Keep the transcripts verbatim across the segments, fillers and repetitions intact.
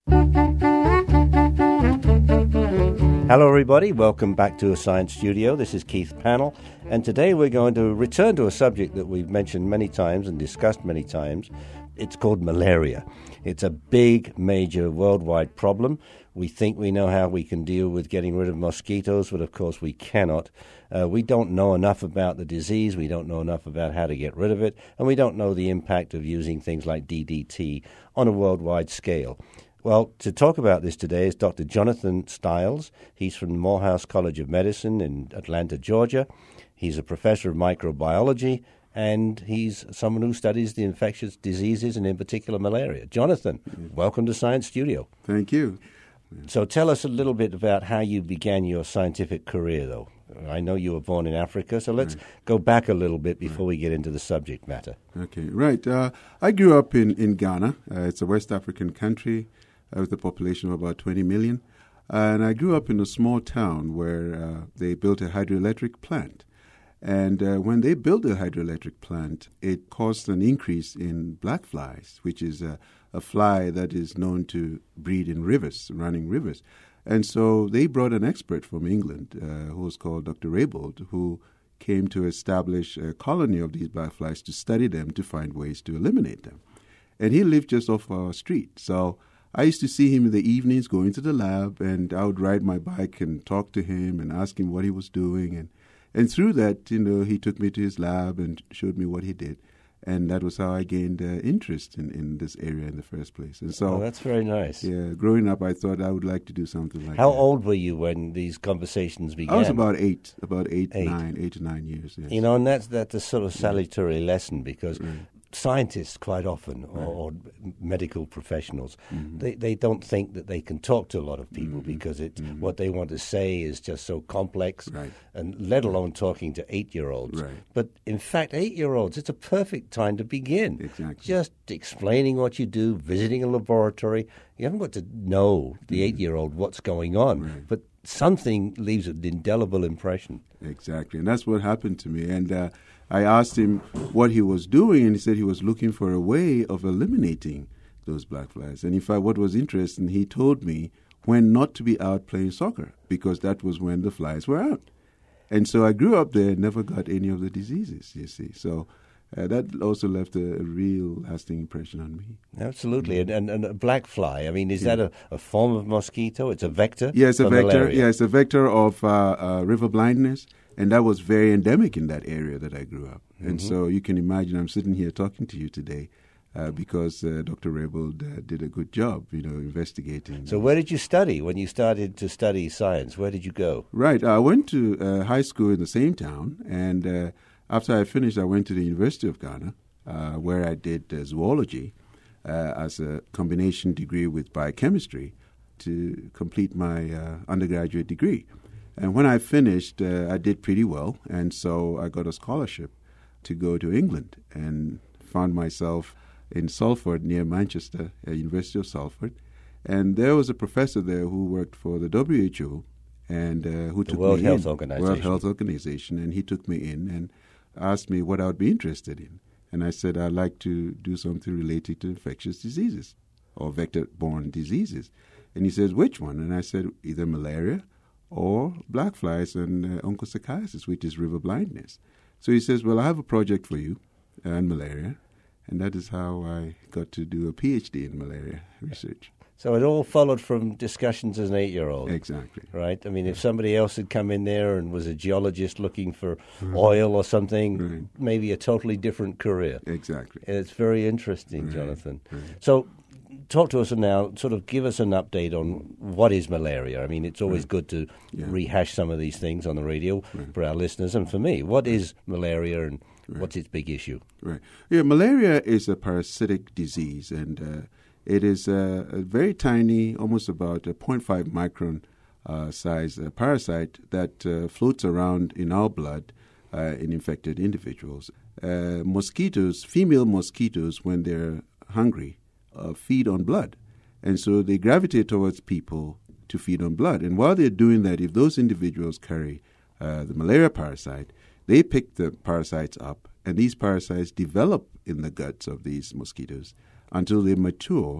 Hello everybody, welcome back to a Science Studio. This is Keith Pannell, and today we're going to return to a subject that we've mentioned many times and discussed many times. It's called malaria. It's a big, major worldwide problem. We think we know how we can deal with getting rid of mosquitoes, but of course we cannot. Uh, we don't know enough about the disease, we don't know enough about how to get rid of it, and we don't know the impact of using things like D D T on a worldwide scale. Well, to talk about this today is Doctor Jonathan Stiles. He's from Morehouse College of Medicine in Atlanta, Georgia. He's a professor of microbiology, and he's someone who studies the infectious diseases, and in particular malaria. Jonathan, mm-hmm. welcome to Science Studio. Thank you. So tell us a little bit about how you began your scientific career, though. I know you were born in Africa, so let's right. go back a little bit before right. we get into the subject matter. Okay, right. Uh, I grew up in, in Ghana. Uh, it's a West African country uh, with a population of about twenty million. And I grew up in a small town where uh, they built a hydroelectric plant. And uh, when they built the hydroelectric plant, it caused an increase in black flies, which is a, a fly that is known to breed in rivers, running rivers. And so they brought an expert from England uh, who was called Doctor Raybould, who came to establish a colony of these black flies to study them, to find ways to eliminate them. And he lived just off our street. So I used to see him in the evenings going to the lab, and I would ride my bike and talk to him and ask him what he was doing. And, and through that, you know, he took me to his lab and showed me what he did. And that was how I gained uh, interest in, in this area in the first place. And so, oh, that's very nice. Yeah, growing up, I thought I would like to do something like how that. How old were you when these conversations began? I was about eight, about eight, eight. nine, eight to nine years. Yes. You know, and that's that's a sort of salutary yeah. lesson, because right. scientists quite often, or, right. or medical professionals, mm-hmm. they, they don't think that they can talk to a lot of people mm-hmm. because it, mm-hmm. what they want to say is just so complex, right. and let alone talking to eight-year-olds. Right. But in fact, eight-year-olds, it's a perfect time to begin. Exactly. Just explaining what you do, visiting a laboratory. You haven't got to know the mm-hmm. eight-year-old what's going on, right. but something leaves an indelible impression. Exactly, and that's what happened to me. And uh, I asked him what he was doing, and he said he was looking for a way of eliminating those black flies. And in fact, what was interesting, he told me when not to be out playing soccer, because that was when the flies were out. And so I grew up there and never got any of the diseases, you see. So uh, that also left a, a real lasting impression on me. Absolutely. Mm-hmm. And, and, and a black fly, I mean, is yeah. that a, a form of mosquito? It's a vector? Yeah, it's a vector. Malaria. Yeah, it's a vector of uh, uh, river blindness. And that was very endemic in that area that I grew up. Mm-hmm. And so you can imagine I'm sitting here talking to you today uh, because uh, Doctor Raybould uh, did a good job, you know, investigating. So where did you study when you started to study science? Where did you go? Right. I went to uh, high school in the same town. And uh, after I finished, I went to the University of Ghana, uh, where I did uh, zoology uh, as a combination degree with biochemistry to complete my uh, undergraduate degree. And when I finished, uh, I did pretty well, and so I got a scholarship to go to England and found myself in Salford near Manchester, at University of Salford. And there was a professor there who worked for the W H O and uh, who the took World me Health in. Organization. World Health Organization, and he took me in and asked me what I would be interested in. And I said I'd like to do something related to infectious diseases or vector-borne diseases. And he says, which one? And I said either malaria or black flies and uh, onchocerciasis, which is river blindness. So he says, well, I have a project for you on malaria, and that is how I got to do a PhD in malaria research. So it all followed from discussions as an eight-year-old. Exactly. Right? I mean, if somebody else had come in there and was a geologist looking for right. oil or something, right. maybe a totally different career. Exactly. And it's very interesting, right. Jonathan. Right. So talk to us now, sort of give us an update on what is malaria. I mean, it's always right. good to yeah. rehash some of these things on the radio right. for our listeners and for me. What is malaria and right. what's its big issue? Right. Yeah, malaria is a parasitic disease, and uh, it is a, a very tiny, almost about a zero point five micron uh, size uh, parasite that uh, floats around in our blood uh, in infected individuals. Uh, mosquitoes, female mosquitoes, when they're hungry, uh, feed on blood. And so they gravitate towards people to feed on blood. And while they're doing that, if those individuals carry uh, the malaria parasite, they pick the parasites up, and these parasites develop in the guts of these mosquitoes until they mature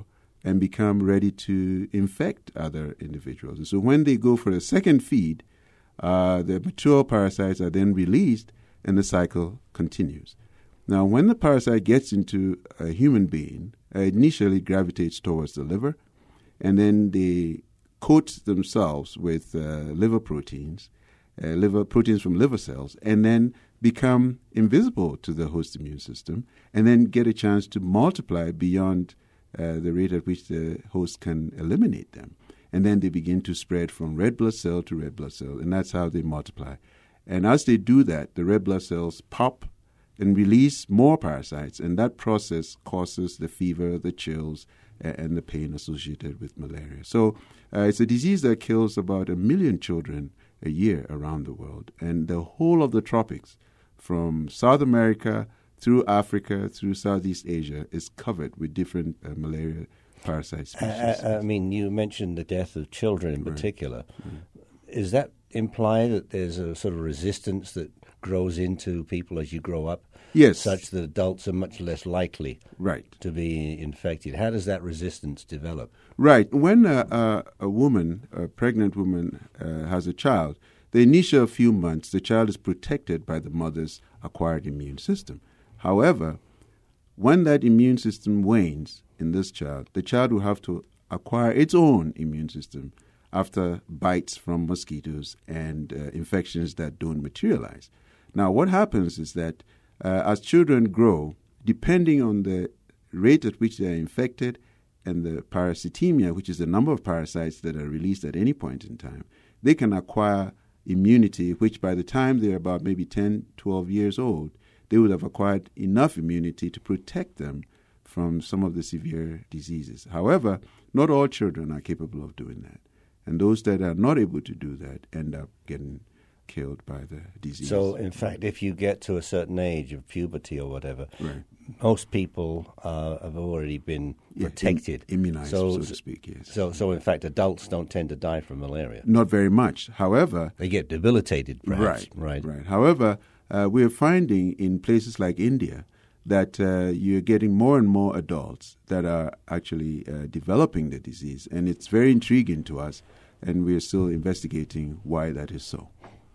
and become ready to infect other individuals. And so when they go for a second feed, uh, the mature parasites are then released and the cycle continues. Now, when the parasite gets into a human being, uh, it initially gravitates towards the liver, and then they coat themselves with uh, liver proteins, uh, liver proteins from liver cells, and then become invisible to the host immune system, and then get a chance to multiply beyond uh, the rate at which the host can eliminate them. And then they begin to spread from red blood cell to red blood cell, and that's how they multiply. And as they do that, the red blood cells pop and release more parasites, and that process causes the fever, the chills, uh, and the pain associated with malaria. So uh, it's a disease that kills about a million children a year around the world, and the whole of the tropics, from South America through Africa, through Southeast Asia, is covered with different uh, malaria parasite species. I, I mean, you mentioned the death of children in Right. particular. Right. Is that imply that there's a sort of resistance that grows into people as you grow up? Yes. Such that adults are much less likely Right. to be infected. How does that resistance develop? Right. When a, a, a woman, a pregnant woman, uh, has a child, the initial few months, the child is protected by the mother's acquired immune system. However, when that immune system wanes in this child, the child will have to acquire its own immune system after bites from mosquitoes and uh, infections that don't materialize. Now, what happens is that uh, as children grow, depending on the rate at which they are infected and the parasitemia, which is the number of parasites that are released at any point in time, they can acquire immunity, which by the time they're about maybe ten, twelve years old, they would have acquired enough immunity to protect them from some of the severe diseases. However, not all children are capable of doing that. And those that are not able to do that end up getting killed by the disease. So, in fact, if you get to a certain age of puberty or whatever, right. most people uh, have already been protected. Yeah, im- immunized, so, so to speak, yes. So, so, in fact, adults don't tend to die from malaria. Not very much. However... They get debilitated, perhaps. Right, right. right. However, uh, we're finding in places like India that uh, you're getting more and more adults that are actually uh, developing the disease. And it's very intriguing to us, and we're still investigating why that is so.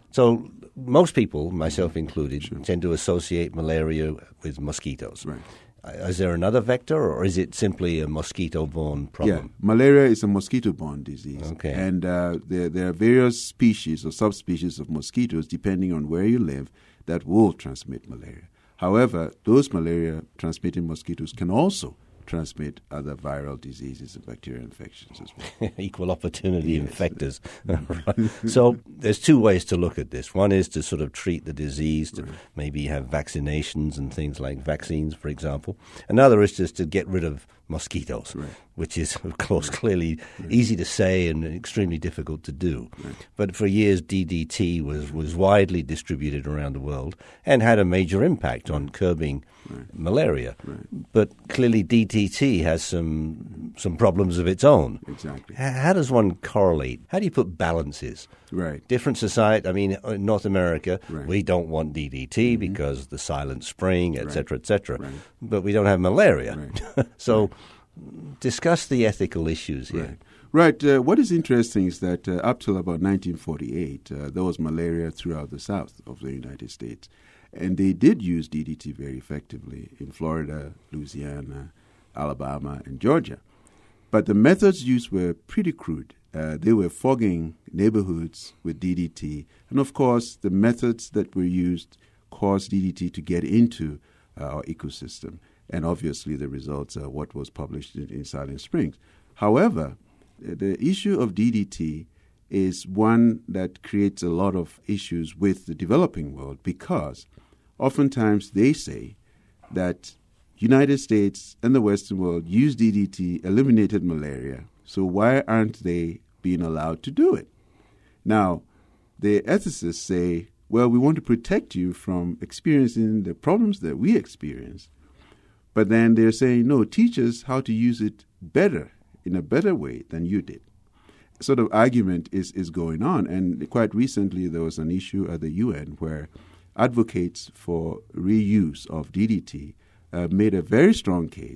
So most people, myself included, Sure. tend to associate malaria with mosquitoes. Right. Is there another vector, or is it simply a mosquito-borne problem? Yeah, malaria is a mosquito-borne disease. Okay. And uh, there, there are various species or subspecies of mosquitoes, depending on where you live, that will transmit malaria. However, those malaria-transmitting mosquitoes can also transmit other viral diseases and bacterial infections as well. Equal opportunity Yes. infectors. Right. So there's two ways to look at this. One is to sort of treat the disease, to Right. maybe have vaccinations and things like vaccines, for example. Another is just to get rid of mosquitoes, Right. which is, of course, clearly easy to say and extremely difficult to do. Right. But for years, D D T was, was widely distributed around the world and had a major impact on curbing Right. malaria. Right. But clearly D D T has some some problems of its own. Exactly. H- How does one correlate? How do you put balances? Right. Different society. I mean, in North America, Right. we don't want D D T Mm-hmm. because the silent spring, et Right. cetera, et cetera. Right. But we don't have malaria. Right. So discuss the ethical issues here. Right. Right. Uh, what is interesting is that uh, up till about nineteen forty-eight, uh, there was malaria throughout the south of the United States. And they did use D D T very effectively in Florida, Louisiana, Alabama, and Georgia. But the methods used were pretty crude. Uh, they were fogging neighborhoods with D D T. And, of course, the methods that were used caused D D T to get into uh, our ecosystem. And, obviously, the results are what was published in, in Silent Springs. However, the issue of D D T is one that creates a lot of issues with the developing world because oftentimes they say that United States and the Western world use D D T, eliminated malaria, so why aren't they being allowed to do it? Now, the ethicists say, well, we want to protect you from experiencing the problems that we experience. But then they're saying, no, teach us how to use it better, in a better way than you did. Sort of argument is, is going on. And quite recently, there was an issue at the U N where advocates for reuse of D D T uh, made a very strong case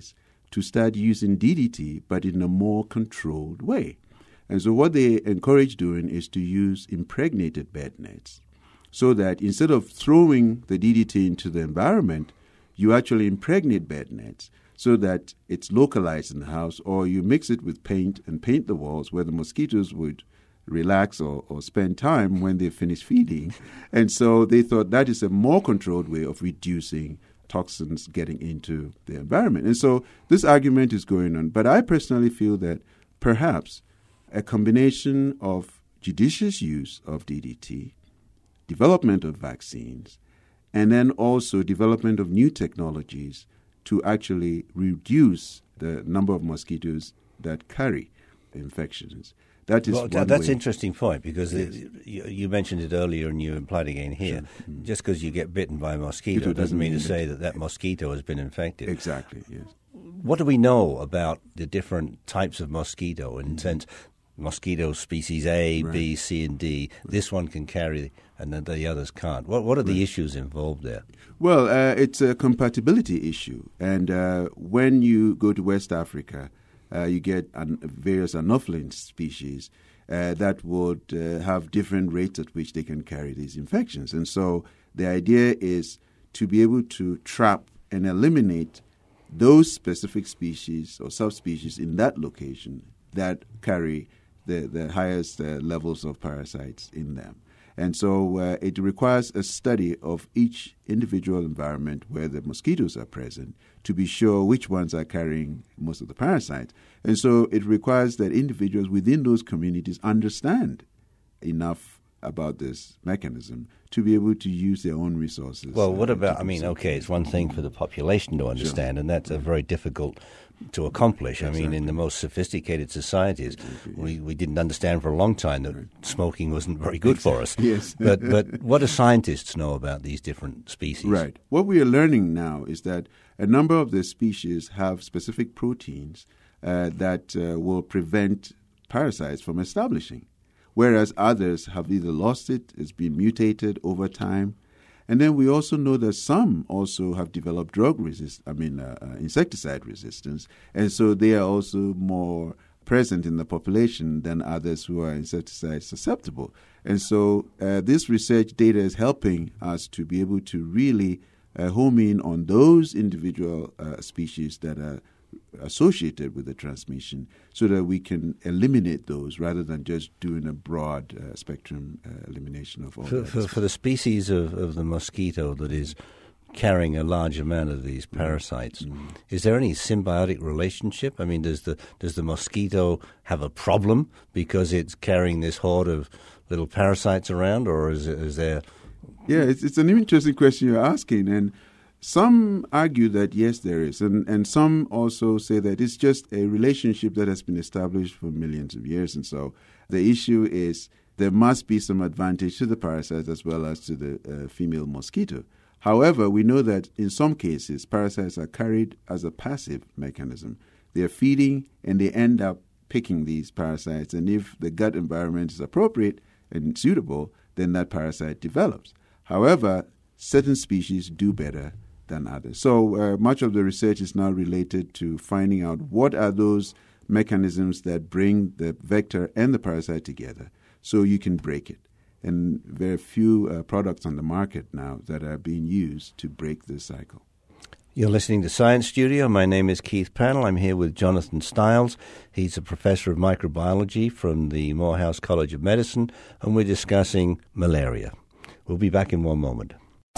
to start using D D T, but in a more controlled way. And so what they encourage doing is to use impregnated bed nets, so that instead of throwing the D D T into the environment, you actually impregnate bed nets so that it's localized in the house, or you mix it with paint and paint the walls where the mosquitoes would relax or, or spend time when they finish feeding. And so they thought that is a more controlled way of reducing toxins getting into the environment. And so this argument is going on. But I personally feel that perhaps a combination of judicious use of D D T, development of vaccines, and then also development of new technologies to actually reduce the number of mosquitoes that carry infections. That is well, one that's way. an interesting point, because Yes. it, you, you mentioned it earlier and you implied again here. Sure. Mm. Just because you get bitten by a mosquito It doesn't, doesn't mean to mean say that that mosquito has been infected. Exactly, yes. What do we know about the different types of mosquito in the sense mosquito species A, Right. B, C, and D? This one can carry and then the others can't. What, what are the issues involved there? Well, uh, it's a compatibility issue. And uh, when you go to West Africa, uh, you get an, various Anopheles species uh, that would uh, have different rates at which they can carry these infections. And so the idea is to be able to trap and eliminate those specific species or subspecies in that location that carry the, the highest uh, levels of parasites in them. And so uh, it requires a study of each individual environment where the mosquitoes are present to be sure which ones are carrying most of the parasites. And so it requires that individuals within those communities understand enough about this mechanism to be able to use their own resources. Well, what uh, about, to I do mean, so. okay, it's one thing for the population to understand, and that's a very difficult to accomplish. I mean, in Exactly. the most sophisticated societies, we, we didn't understand for a long time that smoking wasn't very good for us. Yes. but, but what do scientists know about these different species? Right. What we are learning now is that a number of the species have specific proteins uh, that uh, will prevent parasites from establishing, whereas others have either lost it, it's been mutated over time. And then we also know that some also have developed drug resist, I mean, uh, uh, insecticide resistance, and so they are also more present in the population than others who are insecticide susceptible. And so uh, this research data is helping us to be able to really uh, home in on those individual uh, species that are associated with the transmission so that we can eliminate those rather than just doing a broad uh, spectrum uh, elimination of all For, that. for, for the species of, of the mosquito that is carrying a large amount of these parasites, Mm. is there any symbiotic relationship? I mean, does the does the mosquito have a problem because it's carrying this horde of little parasites around, or is, is there... Yeah, it's, it's an interesting question you're asking, and some argue that yes, there is, and, and some also say that it's just a relationship that has been established for millions of years, and so the issue is there must be some advantage to the parasites as well as to the uh, female mosquito. However, we know that in some cases, parasites are carried as a passive mechanism. They're feeding and they end up picking these parasites, and if the gut environment is appropriate and suitable, then that parasite develops. However, certain species do better than others. So uh, much of the research is now related to finding out what are those mechanisms that bring the vector and the parasite together so you can break it. And there are few uh, products on the market now that are being used to break this cycle. You're listening to Science Studio. My name is Keith Pannell. I'm here with Jonathan Stiles. He's a professor of microbiology from the Morehouse College of Medicine, and we're discussing malaria. We'll be back in one moment.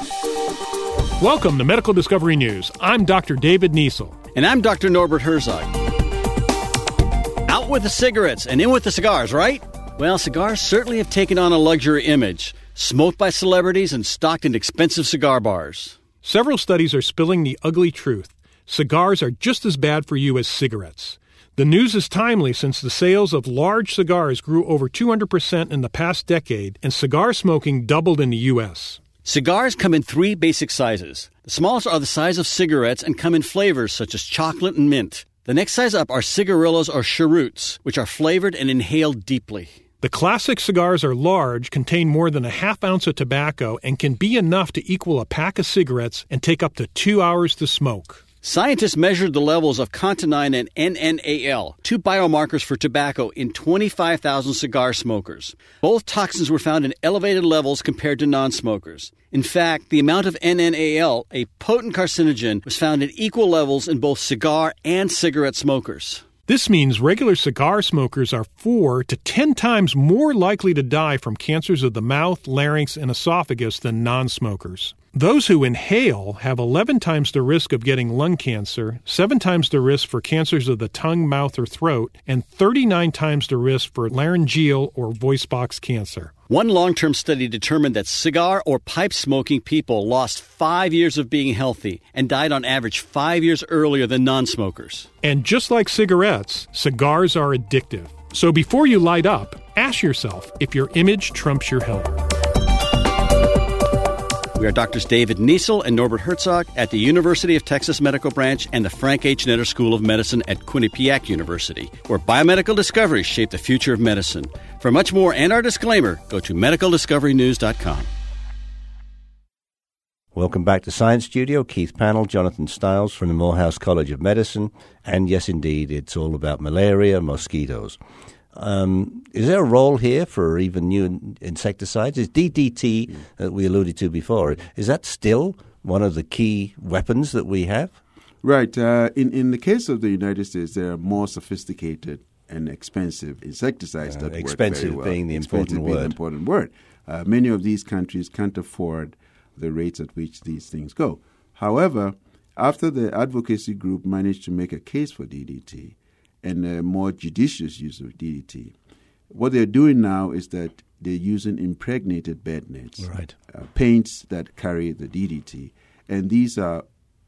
Welcome to Medical Discovery News. I'm Doctor David Niesel. And I'm Doctor Norbert Herzog. Out with the cigarettes and in with the cigars, right? Well, cigars certainly have taken on a luxury image, smoked by celebrities and stocked in expensive cigar bars. Several studies are spilling the ugly truth. Cigars are just as bad for you as cigarettes. The news is timely since the sales of large cigars grew over two hundred percent in the past decade, and cigar smoking doubled in the U S Cigars come in three basic sizes. The smallest are the size of cigarettes and come in flavors such as chocolate and mint. The next size up are cigarillos or cheroots, which are flavored and inhaled deeply. The classic cigars are large, contain more than a half ounce of tobacco, and can be enough to equal a pack of cigarettes and take up to two hours to smoke. Scientists measured the levels of Continine and N N A L, two biomarkers for tobacco, in twenty-five thousand cigar smokers. Both toxins were found in elevated levels compared to non-smokers. In fact, the amount of N N A L, a potent carcinogen, was found in equal levels in both cigar and cigarette smokers. This means regular cigar smokers are four to ten times more likely to die from cancers of the mouth, larynx, and esophagus than non-smokers. Those who inhale have eleven times the risk of getting lung cancer, seven times the risk for cancers of the tongue, mouth, or throat, and thirty-nine times the risk for laryngeal or voice box cancer. One long-term study determined that cigar or pipe smoking people lost five years of being healthy and died on average five years earlier than non-smokers. And just like cigarettes, cigars are addictive. So before you light up, ask yourself if your image trumps your health. We are Doctors David Niesel and Norbert Herzog at the University of Texas Medical Branch and the Frank H. Netter School of Medicine at Quinnipiac University, where biomedical discoveries shape the future of medicine. For much more and our disclaimer, go to medical discovery news dot com. Welcome back to Science Studio. Keith Pannell, Jonathan Stiles from the Morehouse College of Medicine. And yes, indeed, it's all about malaria, mosquitoes. Um, is there a role here for even new in- insecticides? Is D D T, mm. that we alluded to before, is that still one of the key weapons that we have? Right. Uh, in, in the case of the United States, there are more sophisticated and expensive insecticides uh, that expensive work very well. being the expensive important being word. the important word. Uh, many of these countries can't afford the rates at which these things go. However, after the advocacy group managed to make a case for D D T, and a more judicious use of D D T. What they're doing now is that they're using impregnated bed nets, right. uh, paints that carry the D D T, and these are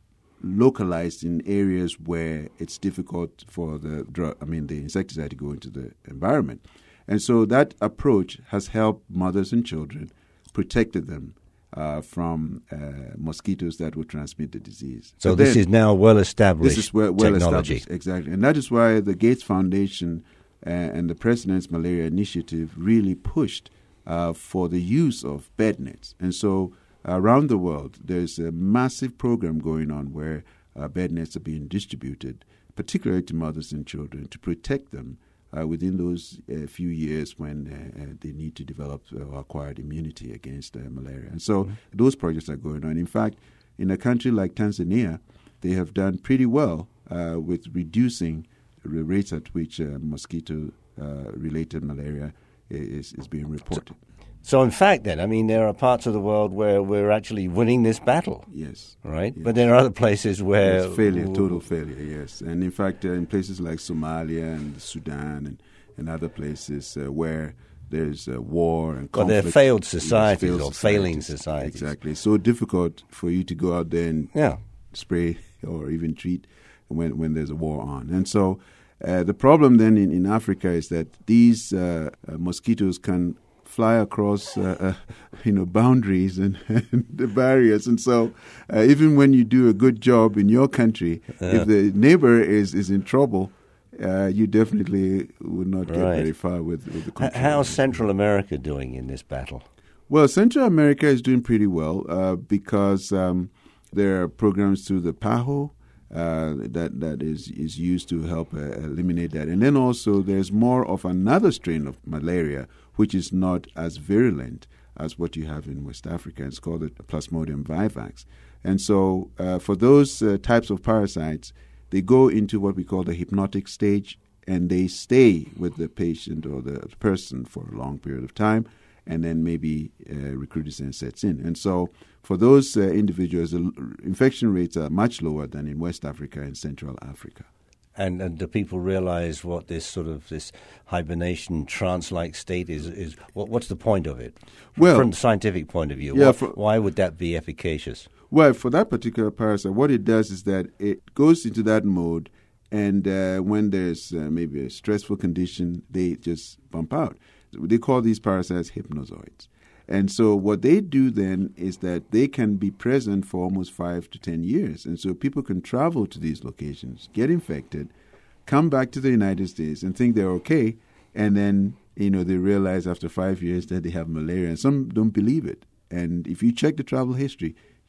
localized in areas where it's difficult for the drug, I mean, the insecticide to go into the environment. And so that approach has helped mothers and children, protected them Uh, from uh, mosquitoes that will transmit the disease. So but this then, is now well-established this is well, well technology. Established, exactly. And that is why the Gates Foundation uh, and the President's Malaria Initiative really pushed uh, for the use of bed nets. And so around the world, there's a massive program going on where uh, bed nets are being distributed, particularly to mothers and children, to protect them Uh, within those uh, few years when uh, uh, they need to develop uh, acquired immunity against uh, malaria. And so mm-hmm. those projects are going on. In fact, in a country like Tanzania, they have done pretty well uh, with reducing the rates at which uh, mosquito-related uh, malaria is, is being reported. So, in fact, then, I mean, there are parts of the world where we're actually winning this battle. Yes. Right? Yes. But there are other places where... It's failure, total failure, yes. And, in fact, uh, in places like Somalia and Sudan and, and other places uh, where there's uh, war and conflict. Well, they're failed societies failed or societies. failing societies. Exactly. It's so difficult for you to go out there and yeah. spray or even treat when, when there's a war on. And so uh, the problem then in, in Africa is that these uh, uh, mosquitoes can fly across, uh, uh, you know, boundaries and, and the barriers, and so uh, even when you do a good job in your country, uh, if the neighbor is, is in trouble, uh, you definitely would not get right. very far with, with the control. How's Central America doing in this battle? Well, Central America is doing pretty well uh, because um, there are programs through the PAHO uh, that that is is used to help uh, eliminate that, and then also there's more of another strain of malaria, which is not as virulent as what you have in West Africa. It's called the Plasmodium vivax. And so uh, for those uh, types of parasites, they go into what we call the hypnotic stage, and they stay with the patient or the person for a long period of time, and then maybe uh, recrudescence sets in. And so for those uh, individuals, the infection rates are much lower than in West Africa and Central Africa. And, and do people realize what this sort of this hibernation trance-like state is? Is what, what's the point of it? From, well, from the scientific point of view, yeah, what, for, why would that be efficacious? Well, for that particular parasite, what it does is that it goes into that mode, and uh, when there's uh, maybe a stressful condition, they just bump out. They call these parasites hypnozoids. And so what they do then is that they can be present for almost five to ten years. And so people can travel to these locations, get infected, come back to the United States and think they're okay. And then, you know, they realize after five years that they have malaria. And some don't believe it. And if you check the travel history,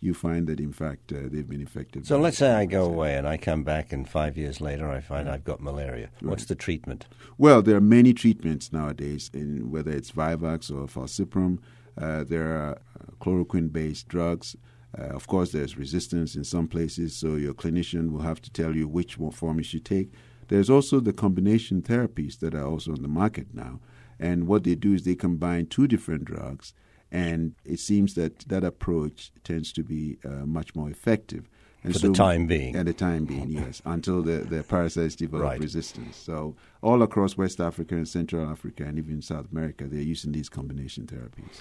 you find that, in fact, uh, they've been infected. So let's say I go away and I come back and five years later I find I've got malaria. Right. What's the treatment? Well, there are many treatments nowadays, in whether it's Vivax or Falciparum. Uh, there are uh, chloroquine-based drugs. Uh, of course, there's resistance in some places, so your clinician will have to tell you which form you should take. There's also the combination therapies that are also on the market now. And what they do is they combine two different drugs, and it seems that that approach tends to be uh, much more effective. And For so, the time being. At the time being, yes, until the, the parasites develop Right. resistance. So all across West Africa and Central Africa and even South America, they're using these combination therapies.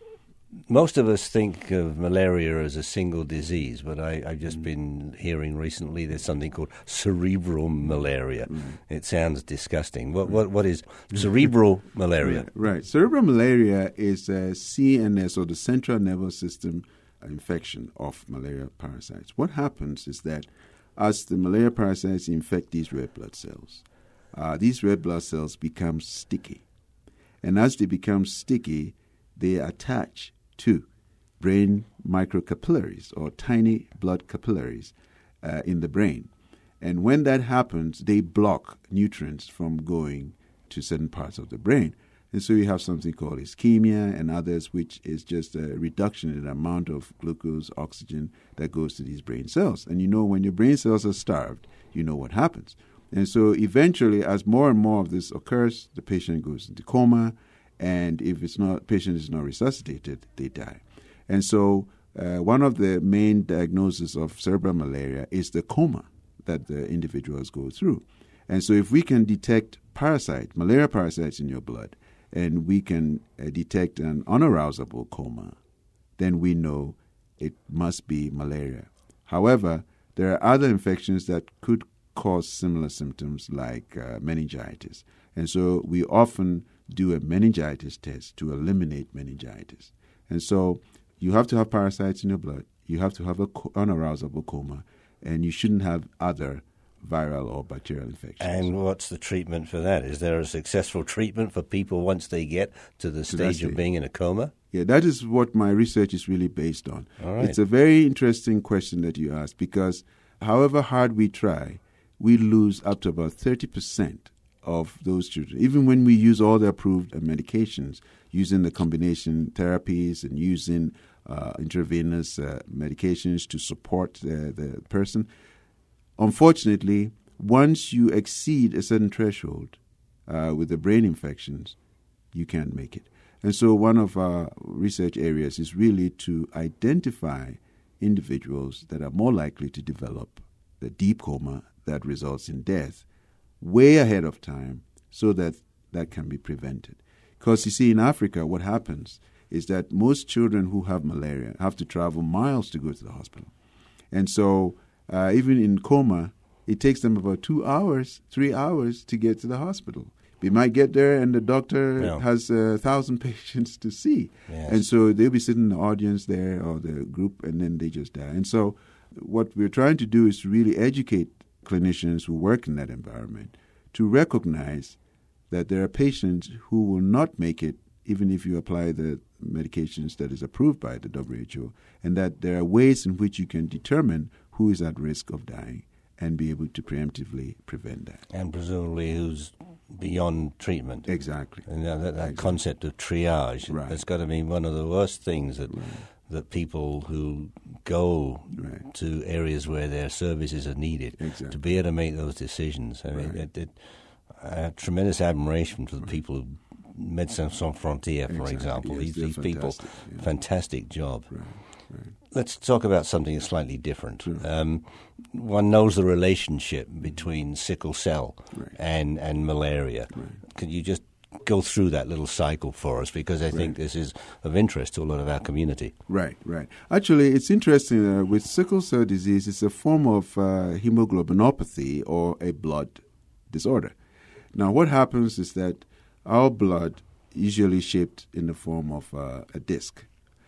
Most of us think of malaria as a single disease, but I, I've just mm. been hearing recently there's something called cerebral malaria. Mm. It sounds disgusting. What what what is cerebral malaria? Right, right. Cerebral malaria is a C N S, or the central nervous system infection of malaria parasites. What happens is that as the malaria parasites infect these red blood cells, uh, these red blood cells become sticky. And as they become sticky, they attach to brain microcapillaries, or tiny blood capillaries uh, in the brain. And when that happens, they block nutrients from going to certain parts of the brain. And so you have something called ischemia and others, which is just a reduction in the amount of glucose, oxygen that goes to these brain cells. And you know, when your brain cells are starved, you know what happens. And so eventually, as more and more of this occurs, the patient goes into coma. And if it's not, patient is not resuscitated, they die. And so uh, one of the main diagnoses of cerebral malaria is the coma that the individuals go through. And so if we can detect parasite, malaria parasites in your blood, and we can uh, detect an unarousable coma, then we know it must be malaria. However, there are other infections that could cause similar symptoms like uh, meningitis. And so we often do a meningitis test to eliminate meningitis. And so you have to have parasites in your blood, you have to have an co- unarousable coma, and you shouldn't have other viral or bacterial infections. And what's the treatment for that? Is there a successful treatment for people once they get to the stage of being in a coma? Yeah, that is what my research is really based on. All right. It's a very interesting question that you ask, because however hard we try, we lose up to about thirty percent of those children. Even when we use all the approved uh, medications, using the combination therapies and using uh, intravenous uh, medications to support uh, the person, unfortunately, once you exceed a certain threshold uh, with the brain infections, you can't make it. And so one of our research areas is really to identify individuals that are more likely to develop the deep coma that results in death way ahead of time, so that that can be prevented. Because you see, in Africa, what happens is that most children who have malaria have to travel miles to go to the hospital. And so uh, even in coma, it takes them about two hours, three hours to get to the hospital. They might get there and the doctor yeah. has a thousand patients to see. Yes. And so they'll be sitting in the audience there, or the group, and then they just die. And so what we're trying to do is to really educate clinicians who work in that environment to recognize that there are patients who will not make it even if you apply the medications that is approved by the W H O, and that there are ways in which you can determine who is at risk of dying and be able to preemptively prevent that. And presumably who's beyond treatment. Exactly. And that, that exactly. concept of triage, right. that's got to be one of the worst things that right. that people who go right. to areas where their services are needed, exactly. to be able to make those decisions. I mean, right. it, it, I have tremendous admiration for the people who Médecins Sans Frontières, for exactly. example. Yes, these these people, yeah. fantastic job. Right. Right. Let's talk about something slightly different. Sure. Um, one knows the relationship between sickle cell right. and, and malaria. Right. Could you just go through that little cycle for us? Because I think right. this is of interest to a lot of our community. Right, right. Actually, it's interesting. Uh, with sickle cell disease, it's a form of uh, hemoglobinopathy, or a blood disorder. Now, what happens is that our blood usually shaped in the form of uh, a disc.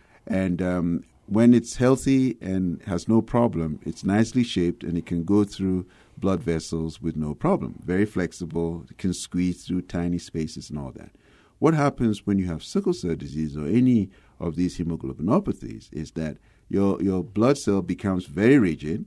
And um, when it's healthy and has no problem, it's nicely shaped and it can go through blood vessels with no problem. Very flexible, it can squeeze through tiny spaces and all that. What happens when you have sickle cell disease or any of these hemoglobinopathies is that your your blood cell becomes very rigid,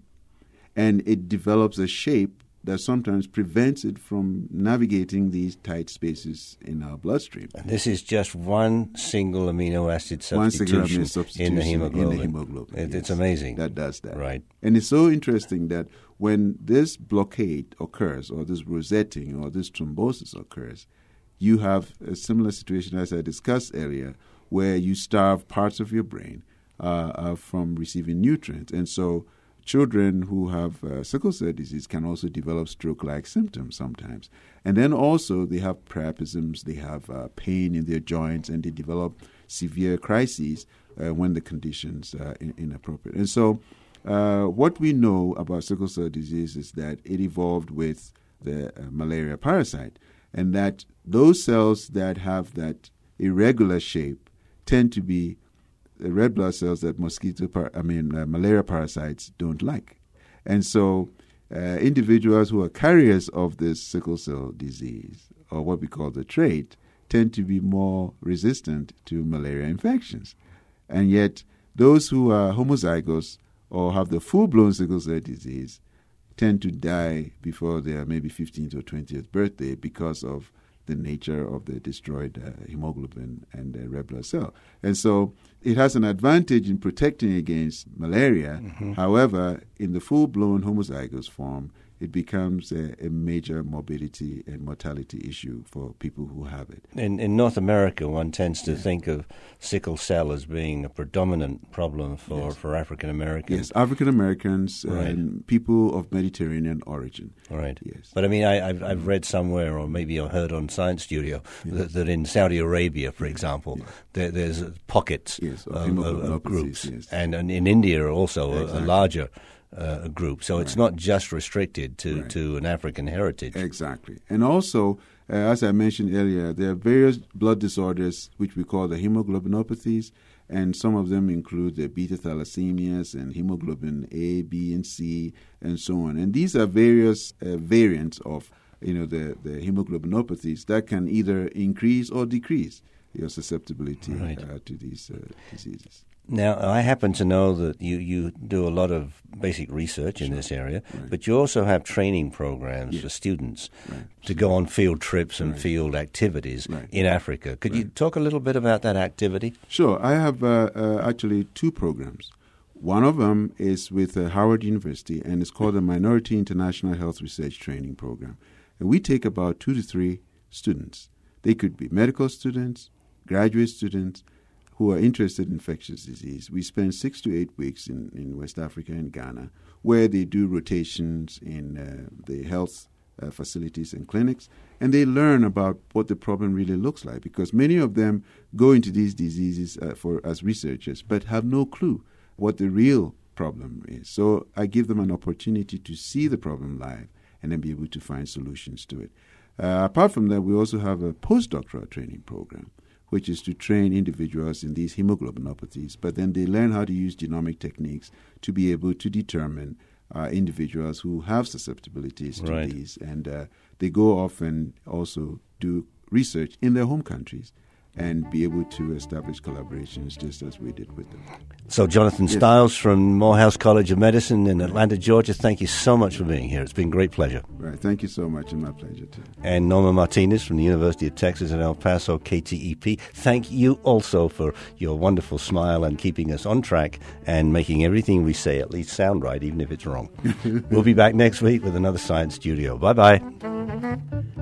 and it develops a shape that sometimes prevents it from navigating these tight spaces in our bloodstream. And this is just one single amino acid substitution, one single amino substitution in the hemoglobin. In the hemoglobin it, yes. It's amazing. That does that. Right. And it's so interesting that when this blockade occurs, or this rosetting, or this thrombosis occurs, you have a similar situation as I discussed earlier, where you starve parts of your brain uh, uh, from receiving nutrients. And so children who have uh, sickle cell disease can also develop stroke-like symptoms sometimes. And then also they have priapisms, they have uh, pain in their joints, and they develop severe crises uh, when the conditions are in- inappropriate. And so uh, what we know about sickle cell disease is that it evolved with the uh, malaria parasite, and that those cells that have that irregular shape tend to be the red blood cells that mosquito, par- I mean, uh, malaria parasites don't like. And so uh, individuals who are carriers of this sickle cell disease, or what we call the trait, tend to be more resistant to malaria infections. And yet those who are homozygous or have the full-blown sickle cell disease tend to die before their maybe fifteenth or twentieth birthday because of the nature of the destroyed uh, hemoglobin and the red blood cell. And so it has an advantage in protecting against malaria. Mm-hmm. However, in the full-blown homozygous form, it becomes a, a major morbidity and mortality issue for people who have it. In, in North America, one tends to yeah. think of sickle cell as being a predominant problem for, yes. for African Americans. Yes, African Americans right. and people of Mediterranean origin. Right. Yes. But I mean, I, I've, I've read somewhere, or maybe I heard on Science Studio, yes. that, that in Saudi Arabia, for example, yes. there, there's pockets yes, of, of, of, of groups. Yes. And, and in India also, exactly. a, a larger Uh, a group. So right. it's not just restricted to, right. to an African heritage. Exactly. And also, uh, as I mentioned earlier, there are various blood disorders which we call the hemoglobinopathies, and some of them include the beta thalassemias and hemoglobin A, B, and C, and so on. And these are various uh, variants of you know the, the hemoglobinopathies that can either increase or decrease your susceptibility right. uh, to these uh, diseases. Now, I happen to know that you, you do a lot of basic research in sure. this area, right. but you also have training programs yes. for students right. to go on field trips and right. field activities right. in Africa. Could right. you talk a little bit about that activity? Sure. I have uh, uh, actually two programs. One of them is with uh, Howard University, and it's called the Minority International Health Research Training Program. And we take about two to three students. They could be medical students, graduate students, who are interested in infectious disease. We spend six to eight weeks in, in West Africa and Ghana, where they do rotations in uh, the health uh, facilities and clinics, and they learn about what the problem really looks like, because many of them go into these diseases uh, for as researchers, but have no clue what the real problem is. So I give them an opportunity to see the problem live and then be able to find solutions to it. Uh, apart from that, we also have a postdoctoral training program, which is to train individuals in these hemoglobinopathies, but then they learn how to use genomic techniques to be able to determine uh, individuals who have susceptibilities to right. these. And uh, they go off and also do research in their home countries and be able to establish collaborations just as we did with them. So Jonathan yes. Stiles from Morehouse College of Medicine in Atlanta, Georgia, thank you so much for being here. It's been a great pleasure. Right. Thank you so much, and my pleasure too. And Norma Martinez from the University of Texas at El Paso, K T E P. Thank you also for your wonderful smile and keeping us on track and making everything we say at least sound right, even if it's wrong. We'll be back next week with another Science Studio. Bye-bye.